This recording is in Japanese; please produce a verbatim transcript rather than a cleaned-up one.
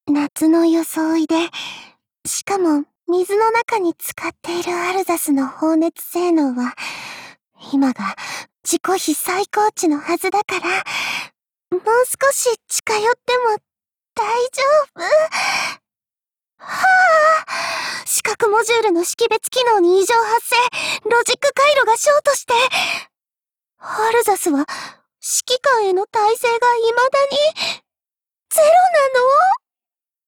夏の装いで、しかも水の中に浸かっているアルザスの放熱性能は、今が自己比最高値のはずだから、もう少し近寄っても大丈夫。はあ、視覚モジュールの識別機能に異常発生、ロジック回路がショートして、アルザスは指揮官への耐性が未だにゼロなの？